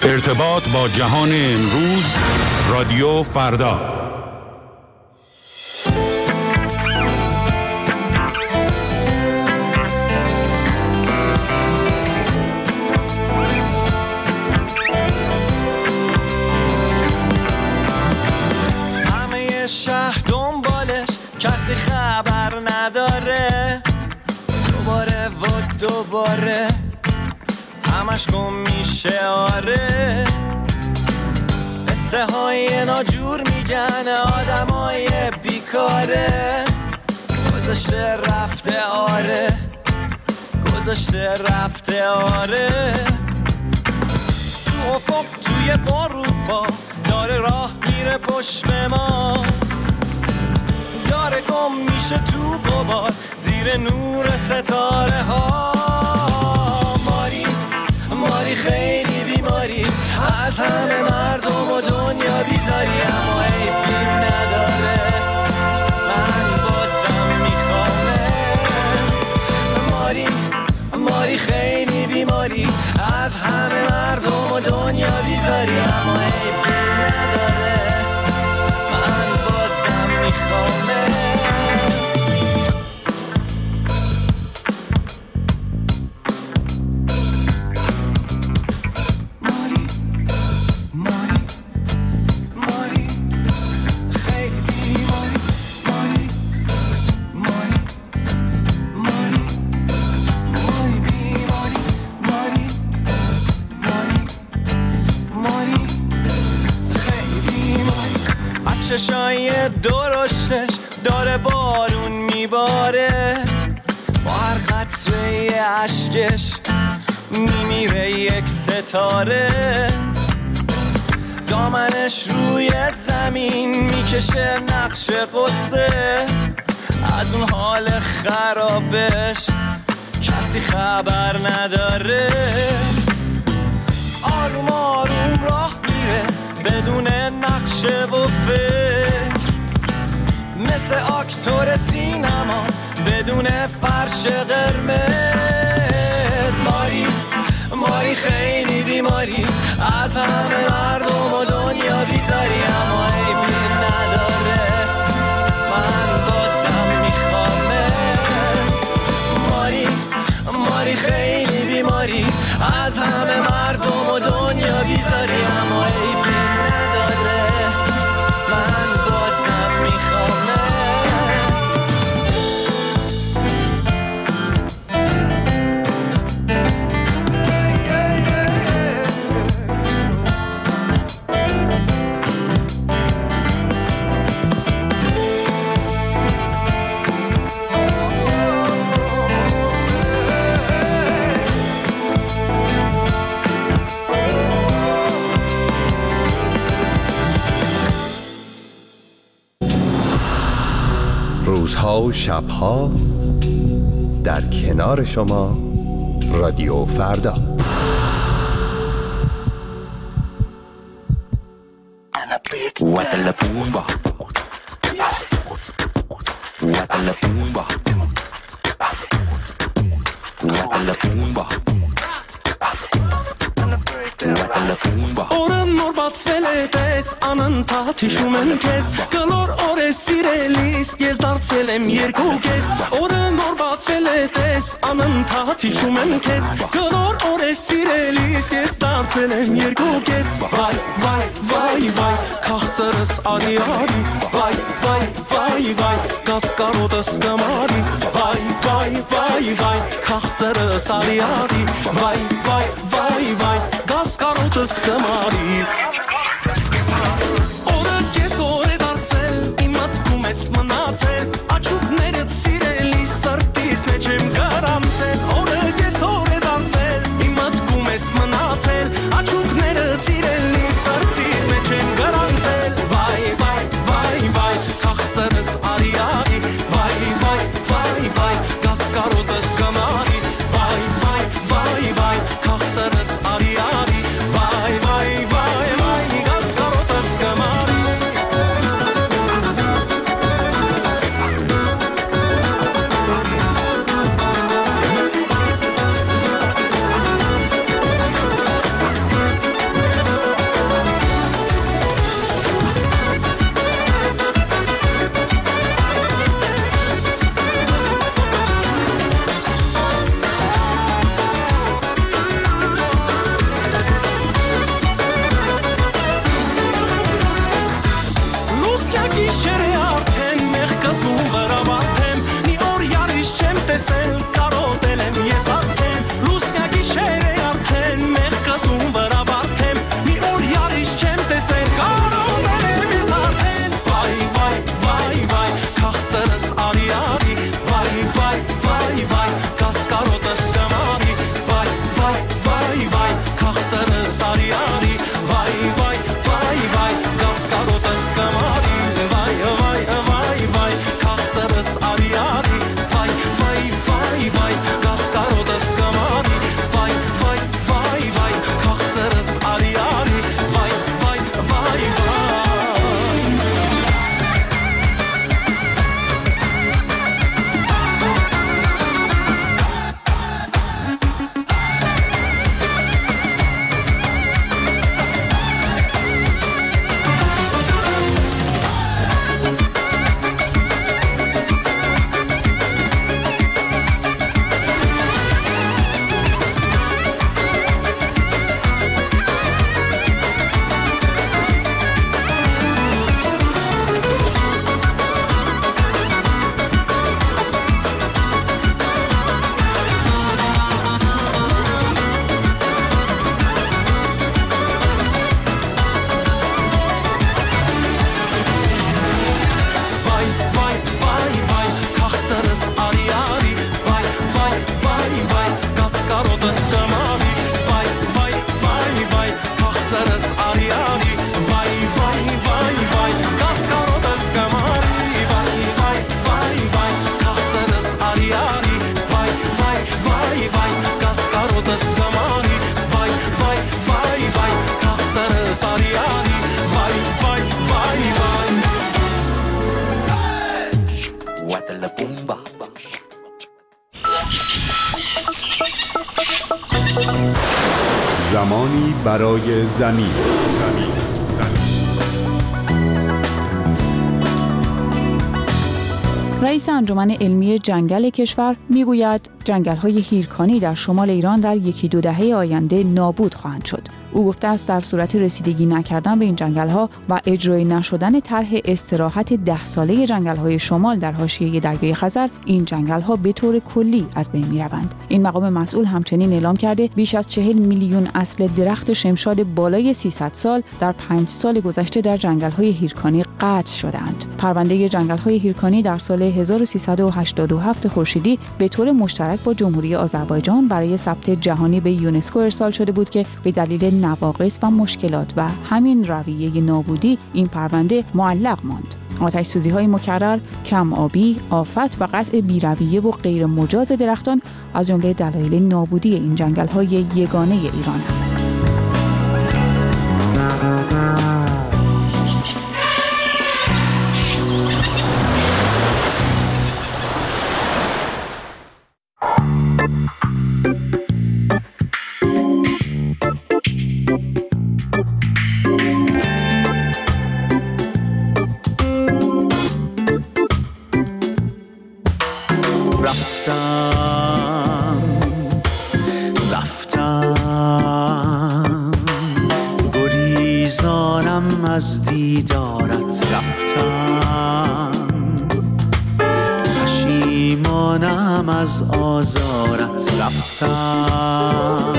ارتباط با جهان امروز، رادیو فردا. همه شهر دنبالش، کسی خبر نداره. دوباره و دوباره همش گم میشه. آره، قصه های ناجور میگن آدمای بیکاره. گذشته رفته آره، گذشته رفته آره. تو افق توی اروپا داره راه میره پشت ما، داره گم میشه تو غبار زیر نور ستاره ها. ماری خیلی بیماری، از همه مردم و دنیا بیزاری، اما عیبی نداره، من بازم میخوامه. ماری خیلی بیماری، از همه مردم و دنیا بیزاری، اما عیبی نداره، من بازم میخوامه. چشای درشتش داره بارون میباره، با هر قطره اشکش میمیره یک ستاره. دامنش روی زمین میکشه نقش قصه، از اون حال خرابش کسی خبر نداره. آروم آروم راه میره بدون نقشه و فکر، مثل اکتور سینماست بدون فرش قرمز. ماری خیلی بیماری، از همه مردم و دنیا بیزاری، اما عیبی نداره، من بازم میخوامت. ماری خیلی بیماری، از همه مردم و دنیا بیزاری، اما عیبی نداره، من بازم میخوامت. روزها و شبها در کنار شما، رادیو فردا. Oren morbats veletes anan tatişumen kes Galor ore sirelis gezdart selem yergo kes Oren morbats veletes anan tatişumen kes Galor ore sirelis gezdart selem yergo kes Vay vay vay vay kahtarız ari ari Vay vay vay vay kaskarodas kamari Vay vay vay vay kahtarız ari ari Vay vay vay vay kaskarodas kamari Ora kes ore darcel imat kumes manatel Açuk neret sireli sartis mecem garantel Ora kes ore darcel imat kumes manatel Açuk neret sireli sartis mecem garantel Vay vay vay vay kahtarız ari ari Vay vay vay vay kaskarodas kamari Vay vay vay vay kahtarız ari ari Vay vay vay vay kaskarodas kamari زمانی برای زمین. رئیس انجمن علمی جنگل کشور میگوید جنگل‌های هیرکانی در شمال ایران در 1-2 دهه آینده نابود خواهند شد. او گفته است در صورت رسیدگی نکردن به این جنگل‌ها و اجرای نشدن طرح استراحت 10 ساله جنگل‌های شمال در حاشیه دریای خزر، این جنگل‌ها به طور کلی از بین می‌روند. این مقام مسئول همچنین اعلام کرده بیش از 40 میلیون اصل درخت شمشاد بالای 300 سال در 5 سال گذشته در جنگل‌های هیرکانی قطع شدند. پرونده جنگل‌های هیرکانی در سال 1387 خورشیدی به طور مشترک با جمهوری آذربایجان برای ثبت جهانی به یونسکو ارسال شده بود که به دلیل نواقص و مشکلات و همین رویه نابودی این پرونده معلق ماند. آتش سوزی‌های مکرر، کم آبی، آفت و قطع بی‌رویه و غیر مجاز درختان از جمله دلایل نابودی این جنگل‌های یگانه ایران است. رفتم گریزانم از دیدارت، رفتم پشیمانم از آزارت، رفتم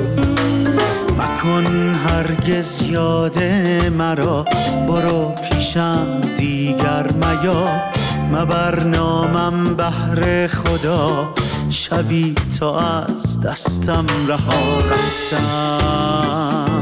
مکن هرگز یاد مرا، برو پیشم دیگر میا، مبر نامم بهر خدا، شبی تا از دستم رها، رفتم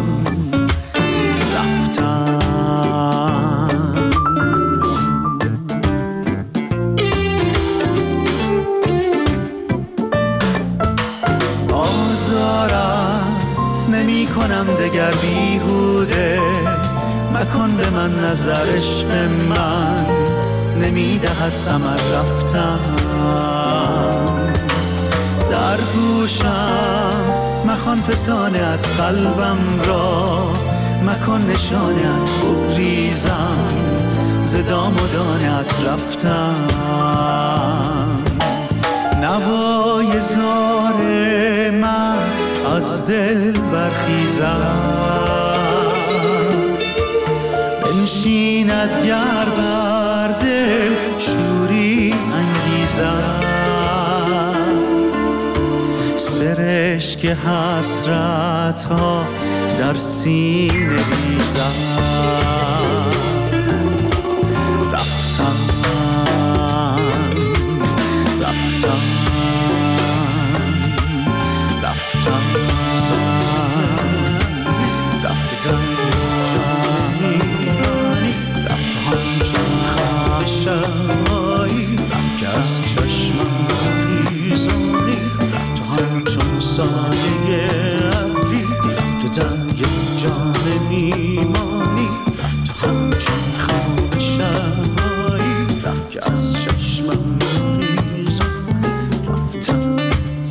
آزارت نمی کنم دگر بیهوده، مکن به من نظر عشق من نمی دهد ثمر، رفتم در گوشم مخوان فسانت قلبم را، مکن نشانت بگریزم ز دام و دانت، رفتم نوای زار من از دل برخیزد، بنشیند گر بر دل شوری انگیزد، سرشک حسرت ها در سینه ریزد، رفتم رفتم رفتم رفتم جانی رفتم چون خشایی، رفتم از چشمم ریزانی، رفتم چون سایه ابری، رفتم یک جان میمانی، رفتم چون خواب شبایی، رفتم از چشمم ریزانی، رفتم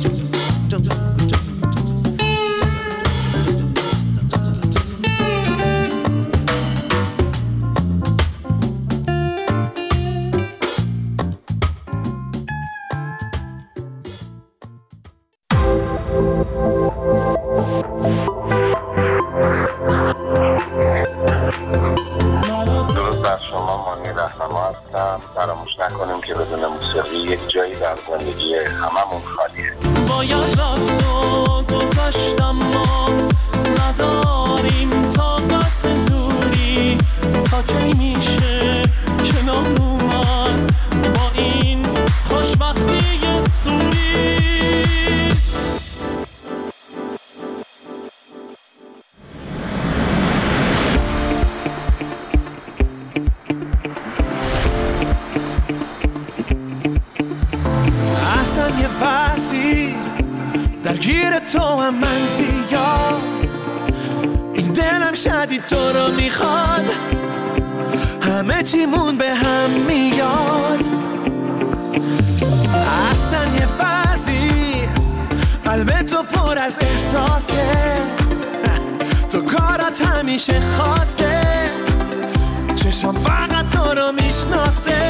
فراموش نکنیم که بدون موسیقی یک جایی در زندگی هممون خالیه. باید رفت و گذشتم، ما نداریم طاقت دوری، تا کی میشه کنار اومد با این خوشبختی سوری. یه فصلی درگیر تو هم من زیاد، این دلم شدید تو رو میخواد، همه چیمون به هم میاد. اصلا یه فصلی قلب تو پر از احساسه، همیشه خاصه، چشم فقط تو رو میشناسه.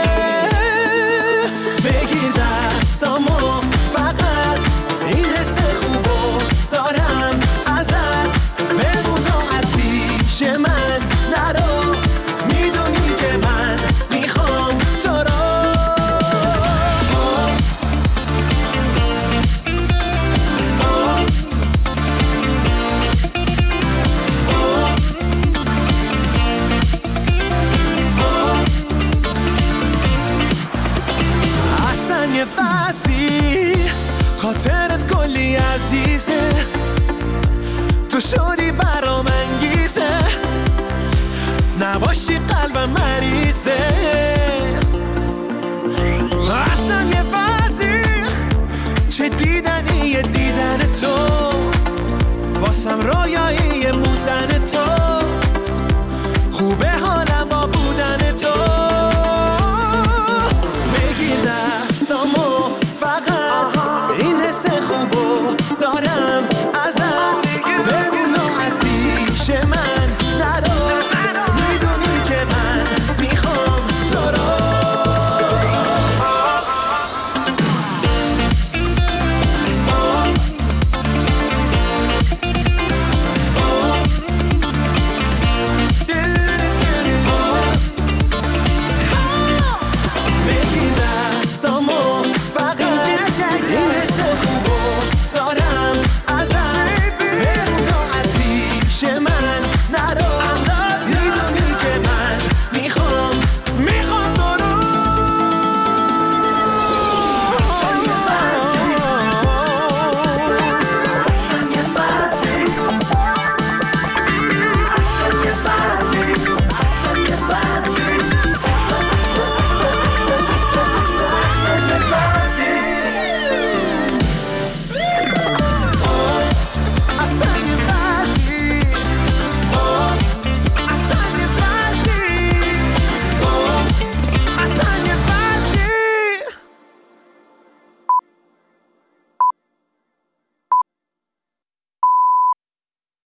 بگیر دستامو فقط این حس خوبو دارم ازت، بمون تو از پیش من نرو، میدونی که من میخوام تو رو. اصلا یه بسی خاطرت کلی عزیزه، تو شدی برام انگیزه، نباشی قلبم مریضه. اصلا یه بسی چه دیدنی یه دیدن تو، واسم رویا